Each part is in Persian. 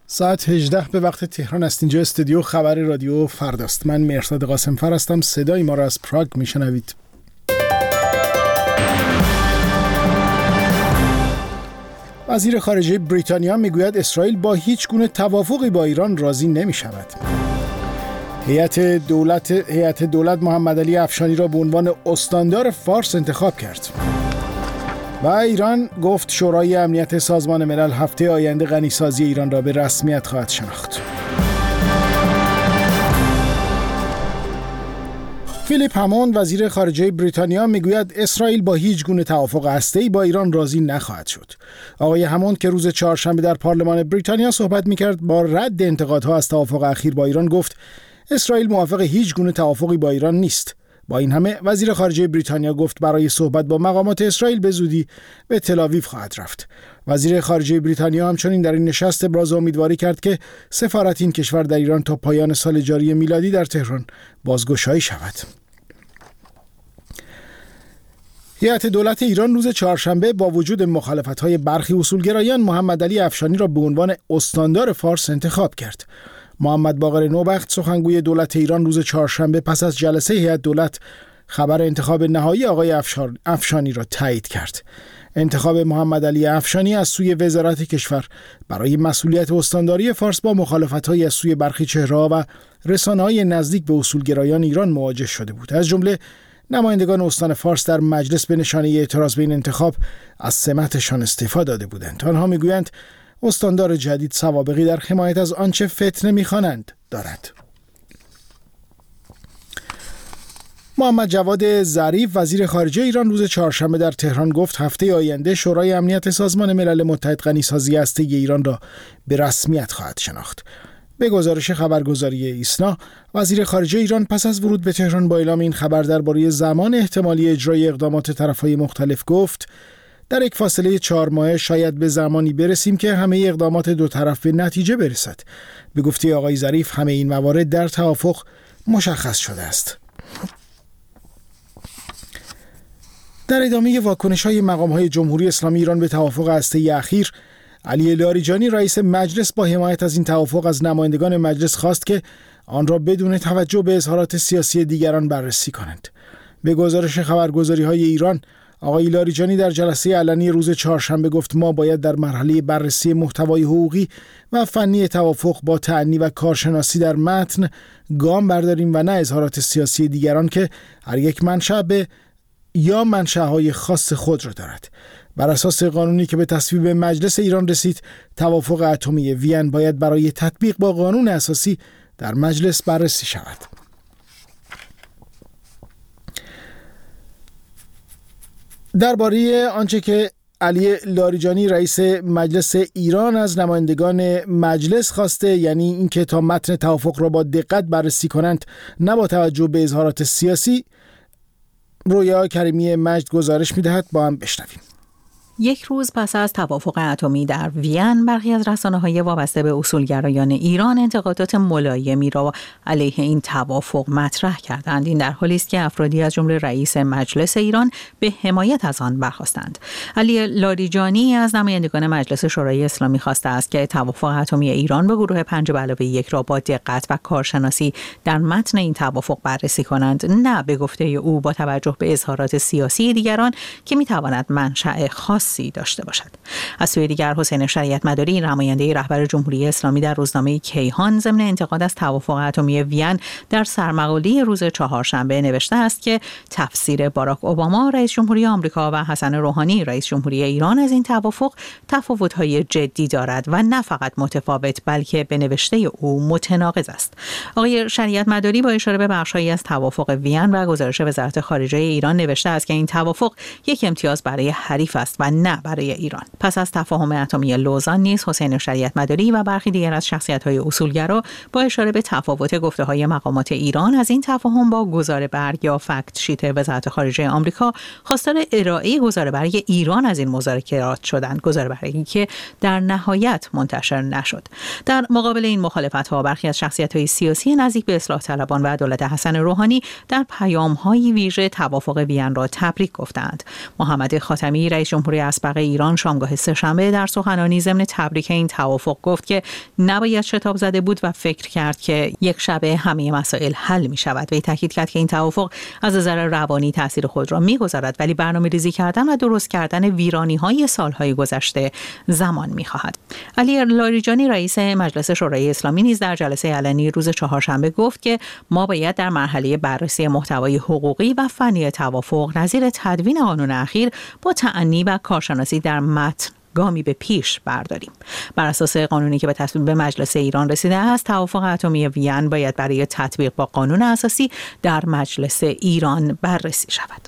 ساعت 18 به وقت تهران است. اینجا استودیو خبر رادیو فرداست. من مهرداد قاسمفر هستم. صدای ما را از پراگ میشنوید. وزیر خارجه بریتانیا میگوید اسرائیل با هیچ گونه توافقی با ایران راضی نمی شود. هیئت دولت محمد علی افشانی را به عنوان استاندار فارس انتخاب کرد. و ایران گفت شورای امنیت سازمان ملل هفته آینده غنیسازی ایران را به رسمیت خواهد شناخت. فیلیپ هموند وزیر خارجه بریتانیا میگوید اسرائیل با هیچ گونه توافق هسته‌ای با ایران راضی نخواهد شد. آقای هموند که روز چهارشنبه در پارلمان بریتانیا صحبت میکرد با رد انتقادها از توافق اخیر با ایران گفت اسرائیل موافق هیچ گونه توافقی با ایران نیست. با این همه وزیر خارجه بریتانیا گفت برای صحبت با مقامات اسرائیل به زودی به تل‌آویو خواهد رفت. وزیر خارجه بریتانیا همچنین در این نشست ابراز امیدواری کرد که سفارت این کشور در ایران تا پایان سال جاری میلادی در تهران بازگشایی شود. هیئت دولت ایران روز چهارشنبه با وجود مخالفت‌های برخی اصولگرایان محمد علی افشانی را به عنوان استاندار فارس انتخاب کرد. محمد باقر نوبخت سخنگوی دولت ایران روز چهارشنبه پس از جلسه هیئت دولت خبر انتخاب نهایی آقای افشانی را تایید کرد. انتخاب محمد علی افشانی از سوی وزارت کشور برای مسئولیت استانداری فارس با مخالفت‌های از سوی برخی چهره‌ها و رسانه‌های نزدیک به اصولگرایان ایران مواجه شده بود. از جمله نمایندگان استان فارس در مجلس به نشانه اعتراض به این انتخاب از سمتشان استعفا داده بودند. آنها میگویند استاندار جدید سوابقی در حمایت از آنچه فتنه می‌خوانند دارد. محمد جواد ظریف وزیر خارجه ایران روز چهارشنبه در تهران گفت هفته آینده شورای امنیت سازمان ملل متحد غنیسازی هسته‌ای ایران را به رسمیت خواهد شناخت. به گزارش خبرگزاری ایسنا، وزیر خارجه ایران پس از ورود به تهران با اعلام این خبر درباره زمان احتمالی اجرای اقدامات طرف‌های مختلف گفت در یک فاصله 4 ماهه شاید به زمانی برسیم که همه اقدامات دو طرف به نتیجه برسد. به گفته آقای ظریف همه این موارد در توافق مشخص شده است. در ادامه واکنش‌های مقام‌های جمهوری اسلامی ایران به توافق هسته‌ای اخیر، علی لاریجانی رئیس مجلس با حمایت از این توافق از نمایندگان مجلس خواست که آن را بدون توجه به اظهارات سیاسی دیگران بررسی کنند. به گزارش خبرگزاری‌های ایران، آقای لاریجانی در جلسه علنی روز چهارشنبه گفت ما باید در مرحله بررسی محتوای حقوقی و فنی توافق با تأنی و کارشناسی در متن گام برداریم و نه اظهارات سیاسی دیگران که هر یک یا منشأهای خاص خود را دارد. بر اساس قانونی که به تصویب مجلس ایران رسید، توافق اتمی وین باید برای تطبیق با قانون اساسی در مجلس بررسی شود. درباره آنچه که علی لاریجانی رئیس مجلس ایران از نمایندگان مجلس خواسته، یعنی اینکه تا متن توافق را با دقت بررسی کنند نه با توجه به اظهارات سیاسی، رویا کریمی مجد گزارش می‌دهد. با هم بشنویم. یک روز پس از توافق اتمی در وین، برخی از رسانه‌های وابسته به اصولگرایان ایران انتقادات ملایمی را علیه این توافق مطرح کردند. این در حالی است که افرادی از جمله رئیس مجلس ایران به حمایت از آن برخاستند. علی لاریجانی از نمایندگان مجلس شورای اسلامی خواسته است که توافق اتمی ایران به گروه 5+1 را با دقت و کارشناسی در متن این توافق بررسی کنند، نه به گفته او با توجه به اظهارات سیاسی دیگران که می‌تواند منشأ خاص داشته باشد. از سوی دیگر حسین شریعت مداری نماینده رهبر جمهوری اسلامی در روزنامه کیهان ضمن انتقاد از توافق اتمی وین در سرمقاله روز چهارشنبه نوشته است که تفسیر باراک اوباما رئیس جمهوری آمریکا و حسن روحانی رئیس جمهوری ایران از این توافق تفاوت‌های جدی دارد و نه فقط متفاوت بلکه به نوشته او متناقض است. آقای شریعت مداری با اشاره به بخش‌هایی از توافق وین و گزارش وزارت خارجه ایران نوشته است که این توافق یک امتیاز برای حریف است و نه برای ایران. پس از تفاهم اتمی لوزان نیز حسین شریعت مداری و برخی دیگر از شخصیت‌های اصولگرا با اشاره به تفاوت گفته‌های مقامات ایران از این تفاهم با گزاره برگ یا فکت شیت وزارت خارجه آمریکا خواستار ارائه گزاره برگ ایران از این مذاکرات شدند، گزاره برگی که در نهایت منتشر نشد. در مقابل این مخالفت‌ها برخی از شخصیت‌های سیاسی نزدیک به اصلاح طلبان و دولت حسن روحانی در پیام‌های ویژه توافق وین را تبریک گفتند. محمد خاتمی رئیس جمهوری اسبق ایران شامگاه سه‌شنبه در سخنرانی ضمن تبریک این توافق گفت که نباید شتاب زده بود و فکر کرد که یک شبه همه مسائل حل می شود. وی تاکید کرد که این توافق از نظر روانی تاثیر خود را می‌گذارد، ولی برنامه‌ریزی کردن و درست کردن ویرانی‌های سال‌های گذشته زمان می‌خواهد. علی لاریجانی رئیس مجلس شورای اسلامی نیز در جلسه علنی روز چهارشنبه گفت که ما باید در مرحله بررسی محتوای حقوقی و فنی توافق نظیر تدوین قانون اخیر با تأنی و کارشناسی در متن گامی به پیش برداریم. بر اساس قانونی که به تصویب به مجلس ایران رسیده است، توافق اتمی وین باید برای تطبیق با قانون اساسی در مجلس ایران بررسی شود.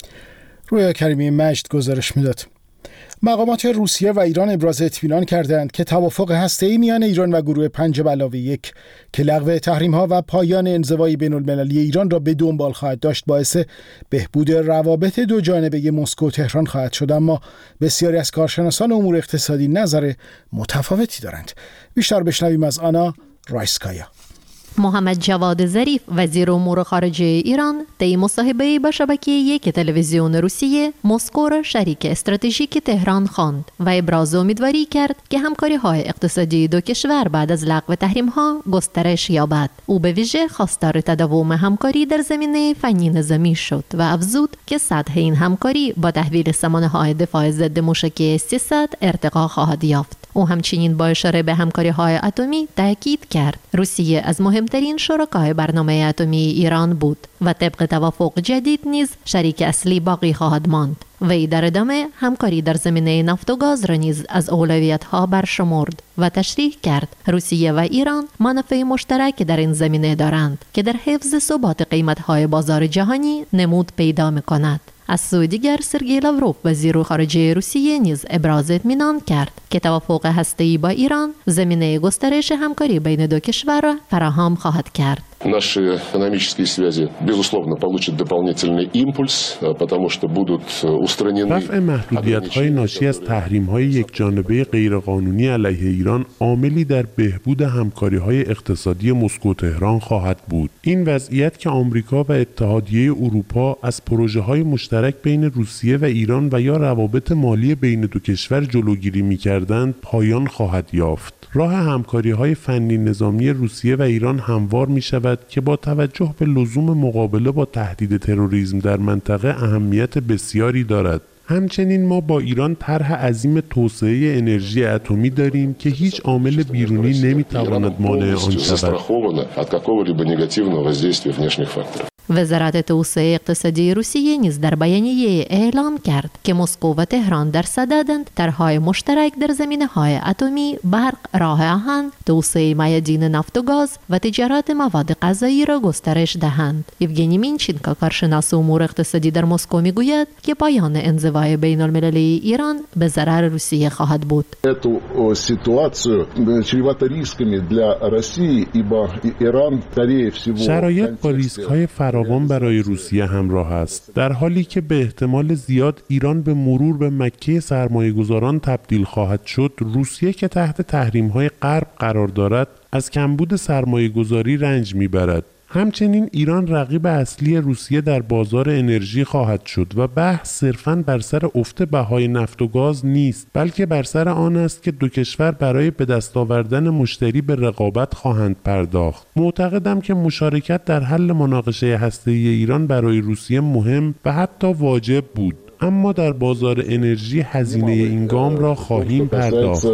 رویا کریمی مجد گزارش میداد. مقامات روسیه و ایران ابراز اطمینان کردند که توافق هسته‌ای میان ایران و گروه 5+1 که لغو تحریم‌ها و پایان انزوای بین‌المللی ایران را به دنبال خواهد داشت باعث بهبود روابط دو جانبه مسکو و تهران خواهد شد، اما بسیاری از کارشناسان امور اقتصادی نظر متفاوتی دارند. بیشتر بشنویم از آنا رایسکایا. محمد جواد ظریف وزیر امور خارجه ایران طی مصاحبه‌ای با شبکه یک تلویزیون روسیه مسکو را شریک استراتژیک تهران خواند و ابراز امیدواری کرد که همکاری‌های اقتصادی دو کشور بعد از لغو تحریم‌ها گسترش یابد. او به ویژه خواستار تداوم همکاری در زمینه فنی نظامی شد و افزود که سطح این همکاری با تحویل سامانه‌های دفاع ضد موشکی S-300 ارتقا خواهد یافت. او همچنین با اشاره به همکاری‌های اتمی تاکید کرد روسیه از مهمترین شرکای برنامه اتمی ایران بود و طبق توافق جدید نیز شریک اصلی باقی خواهد ماند. وی در ادامه همکاری در زمینه نفت و گاز را نیز از اولویت‌ها برشمرد و تشریح کرد روسیه و ایران منافع مشترک در این زمینه دارند که در حفظ ثبات قیمت‌های بازار جهانی نمود پیدا می‌کند. از سوی دیگر سرگئی لاوروف وزیر خارجه روسیه نیز ابراز اطمینان کرد که توافق هسته‌ای با ایران زمینه گسترش همکاری بین دو کشور را فراهم خواهد کرد. Наши экономические связи, безусловно, получат дополнительный импульс, потому что будут устранены. رفع محدودیت‌های ناشی از تحریم‌های یکجانبه غیرقانونی علیه ایران عاملی در بهبود همکاری‌های اقتصادی مسکو و تهران خواهد بود. این وضعیت که آمریکا و اتحادیه اروپا از پروژه‌های مشترک بین روسیه و ایران و یا روابط مالی بین دو کشور جلوگیری می‌کردند پایان خواهد یافت. راه همکاری‌های فنی نظامی روسیه و ایران هموار می‌شود که با توجه به لزوم مقابله با تهدید تروریسم در منطقه اهمیت بسیاری دارد. همچنین ما با ایران طرح عظیم توسعه انرژی اتمی داریم که هیچ عامل بیرونی نمی‌تواند مانع آن شود. وزارت توسعه اقتصادی روسیه نیز در بیانیه اعلام کرد که مسکو و تهران در صددند طرح‌های مشترک در زمینه‌های اتمی، برق، راه آهن، توسعه میادین نفت و گاز و تجارت مواد غذایی را گسترش دهند. یوگنی مینچینکا کارشناس امور اقتصادی در مسکو میگوید که پایان انزوای بین‌المللی ایران به ضرر روسیه خواهد بود. شرایط با ریسک‌های فراوان برای روسیه همراه است، در حالی که به احتمال زیاد ایران به مرور به مکه سرمایه‌گذاران تبدیل خواهد شد. روسیه که تحت تحریم‌های غرب قرار دارد از کمبود سرمایه‌گذاری رنج می‌برد. همچنین ایران رقیب اصلی روسیه در بازار انرژی خواهد شد و بحث صرفاً بر سر افت بهای نفت و گاز نیست، بلکه بر سر آن است که دو کشور برای به دست آوردن مشتری به رقابت خواهند پرداخت. معتقدم که مشارکت در حل مناقشه هسته‌ای ایران برای روسیه مهم و حتی واجب بود، اما در بازار انرژی هزینه این گام را خواهیم پرداخت.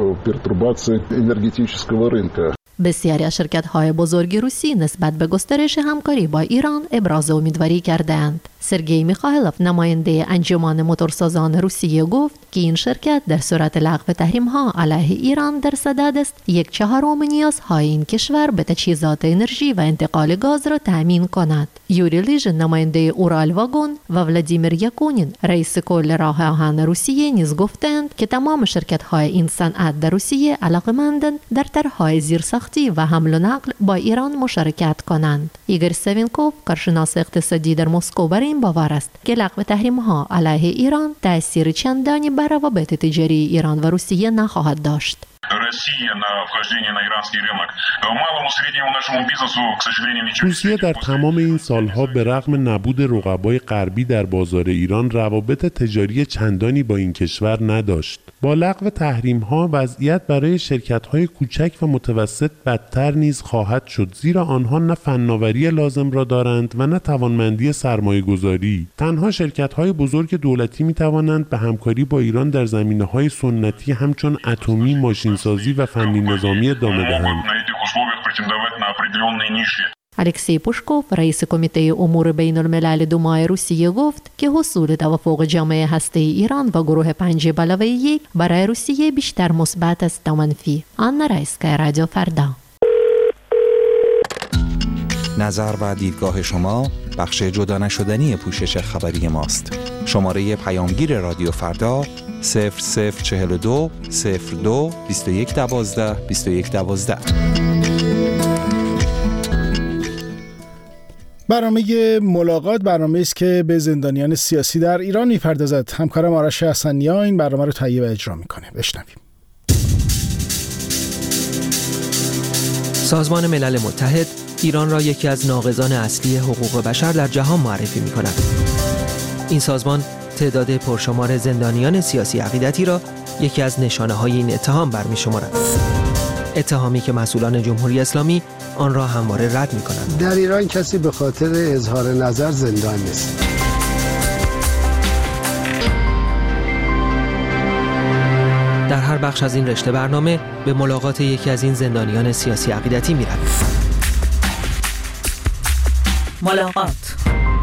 بسیاری از شرکت‌های بزرگ روسی نسبت به گسترش همکاری با ایران ابراز امیدواری کردند. سرگئی میخائیلوف نماینده انجمن موتورسازان روسیه گفت که این شرکت در صورت لغو تحریم‌ها علیه ایران در صدد است 1/4 نیازهای این کشور به تجهیزات انرژی و انتقال گاز را تأمین کند. یوری لیژن نماینده اورال واگون و ولادیمیر یاکونین رئیس کل راه آهن روسیه نیز گفتند که تمام شرکت‌های این صنعت در روسیه علاقه‌مندند در طرح‌های زیرساختی و حمل و نقل با ایران مشارکت کنند. ایگور سوینکوف کارشناس اقتصادی در مسکو بر این باور است که لغو تحریم‌ها علیه ایران تأثیر چندانی بر روابط تجاری ایران و روسیه نخواهد داشت. روسیه در تمام این سالها به رغم نبود رقبای غربی در بازار ایران روابط تجاری چندانی با این کشور نداشت. با لغو تحریم‌ها وضعیت برای شرکت‌های کوچک و متوسط بدتر نیز خواهد شد، زیرا آنها نه فناوری لازم را دارند و نه توانمندی سرمایه‌گذاری. تنها شرکت‌های بزرگ دولتی می‌توانند به همکاری با ایران در زمینه‌های سنتی همچون اتمی، ماشینسازی و فنی نظامی ادامه دهند. الکسی پوشکوف رئیس کمیته امور بین الملل دومای روسیه گفت که حصول توافق جامعه هسته‌ای ایران و گروه 5+1 برای روسیه بیشتر مثبت است تا منفی. آنا رایسکا، رادیو فردا. نظر و دیدگاه شما بخش جدا نشدنی پوشش خبری ماست. شماره پیامگیر رادیو فردا 0042 02 2112 2112. برنامه ملاقات برنامه است که به زندانیان سیاسی در ایران می‌پردازد. همکارم آرش حسنی‌ها این برنامه رو تهیه و اجرا می‌کنه. بشنویم. سازمان ملل متحد ایران را یکی از ناقضان اصلی حقوق بشر در جهان معرفی می‌کند. این سازمان تعداد پرشمار زندانیان سیاسی عقیدتی را یکی از نشانه‌های این اتهام برمی‌شمارد. اتهامی که مسئولان جمهوری اسلامی آن را همواره رد می‌کنند. در ایران کسی به خاطر اظهار نظر زندان نیست. در هر بخش از این رشته برنامه به ملاقات یکی از این زندانیان سیاسی عقیدتی می‌رویم. ملاقات.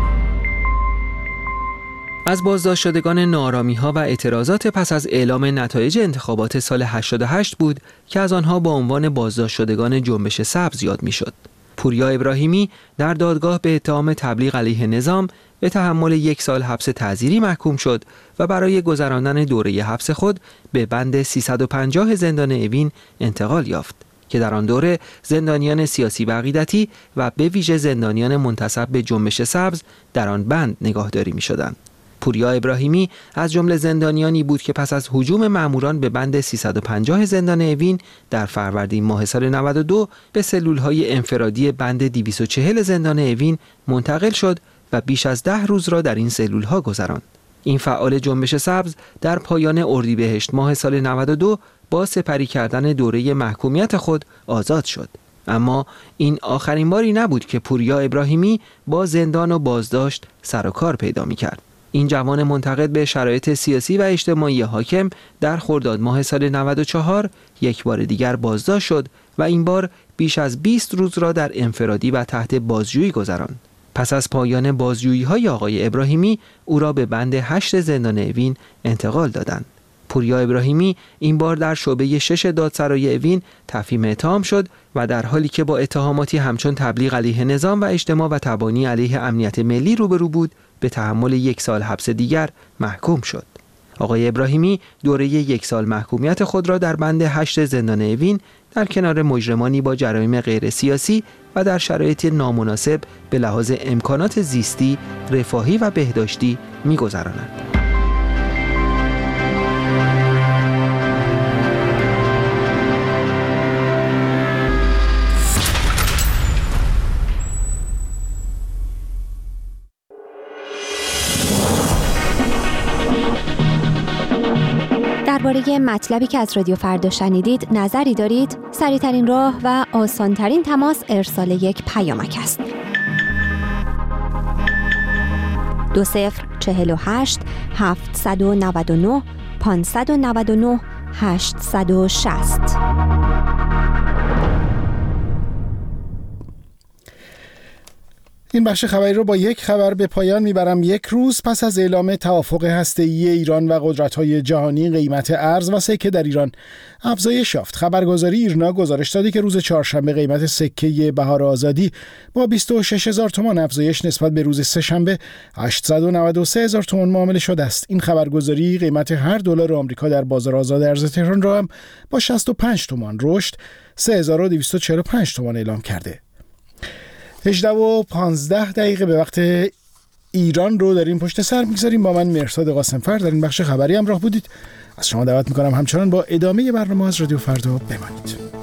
از بازداشت شدگان ناآرامی‌ها و اعتراضات پس از اعلام نتایج انتخابات سال 88 بود که از آنها با عنوان بازداشت شدگان جنبش سبز یاد می‌شد. پوریا ابراهیمی در دادگاه به اتهام تبلیغ علیه نظام به تحمل 1 سال حبس تعزیری محکوم شد و برای گذراندن دوره حبس خود به بند 350 زندان اوین انتقال یافت که در آن دوره زندانیان سیاسی و عقیدتی و به ویژه زندانیان منتسب به جنبش سبز در آن بند نگاهداری می‌شدند. پوریا ابراهیمی از جمله زندانیانی بود که پس از هجوم ماموران به بند 350 زندان اوین در فروردین ماه سال 92 به سلول‌های انفرادی بند 240 زندان اوین منتقل شد و بیش از 10 روز را در این سلول‌ها گذراند. این فعال جنبش سبز در پایان اردیبهشت ماه سال 92 با سپری کردن دوره محکومیت خود آزاد شد. اما این آخرین باری نبود که پوریا ابراهیمی با زندان و بازداشت سر و کار پیدا می‌کرد. این جوان منتقد به شرایط سیاسی و اجتماعی حاکم در خرداد ماه سال 94 یک بار دیگر بازداشت شد و این بار بیش از 20 روز را در انفرادی و تحت بازجویی گذراند. پس از پایان بازجویی‌های آقای ابراهیمی او را به بند 8 زندان اوین انتقال دادند. پوریا ابراهیمی این بار در شعبه 6 دادسرای اوین تفهیم اتهام شد و در حالی که با اتهاماتی همچون تبلیغ علیه نظام و اجتماع و تبانی علیه امنیت ملی روبرو بود به تحمل 1 سال حبس دیگر محکوم شد. آقای ابراهیمی دوره 1 سال محکومیت خود را در بند 8 زندان اوین در کنار مجرمانی با جرایم غیر سیاسی و در شرایط نامناسب به لحاظ امکانات زیستی، رفاهی و بهداشتی می‌گذراند. درباره مطلبی که از رادیو فردا شنیدید نظری دارید؟ سریع‌ترین راه و آسان‌ترین تماس ارسال یک پیامک است. 2048 799 599 860. این بخش خبری رو با یک خبر به پایان میبرم. 1 روز پس از اعلام توافق هسته‌ای ایران و قدرت‌های جهانی، قیمت ارز و سکه در ایران افزایش یافت. خبرگزاری ایرنا گزارش داده که روز چهارشنبه قیمت سکه بهار آزادی با 26000 تومان افزایش نسبت به روز سه‌شنبه 893000 تومان معامله شده است. این خبرگزاری قیمت هر دلار آمریکا در بازار آزاد ارز تهران را هم با 65 تومان رشد 3245 تومان اعلام کرده. 18:15 به وقت ایران رو داریم پشت سر میگذاریم. با من مرساد قاسمفر در این بخش خبری همراه بودید. از شما دعوت میکنم همچنان با ادامه برنامه از رادیو فردا بمانید.